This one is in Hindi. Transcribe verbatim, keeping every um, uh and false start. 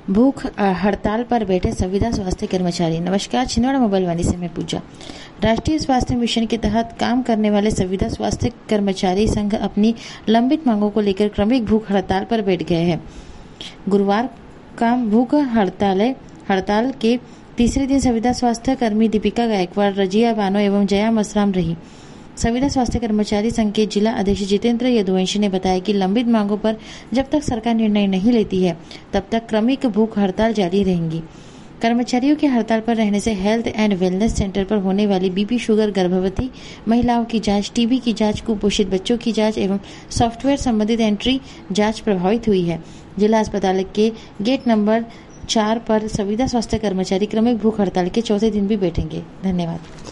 भूख हड़ताल पर बैठे संविदा स्वास्थ्य कर्मचारी। नमस्कार, छिंदवाड़ा मोबाइल वाणी से मैं पूजा। राष्ट्रीय स्वास्थ्य मिशन के तहत काम करने वाले संविदा स्वास्थ्य कर्मचारी संघ अपनी लंबित मांगों को लेकर क्रमिक भूख हड़ताल पर बैठ गए हैं। गुरुवार का भूख हड़ताल हड़ताल के तीसरे दिन संविदा स्वास्थ्य कर्मी दीपिका गायकवाड़, रजिया बानो एवं जया मसराम रही। संविदा स्वास्थ्य कर्मचारी संघ के जिला अध्यक्ष जितेंद्र यदुवंशी ने बताया कि लंबित मांगों पर जब तक सरकार निर्णय नहीं लेती है तब तक क्रमिक भूख हड़ताल जारी रहेंगी। कर्मचारियों के हड़ताल पर रहने से हेल्थ एंड वेलनेस सेंटर पर होने वाली बीपी, शुगर, गर्भवती महिलाओं की जांच, टीबी की जांच, कुपोषित बच्चों की जांच एवं सॉफ्टवेयर संबंधित एंट्री जांच प्रभावित हुई है। जिला अस्पताल के गेट नंबर चार पर संविदा स्वास्थ्य कर्मचारी क्रमिक भूख हड़ताल के चौथे दिन भी बैठेंगे। धन्यवाद।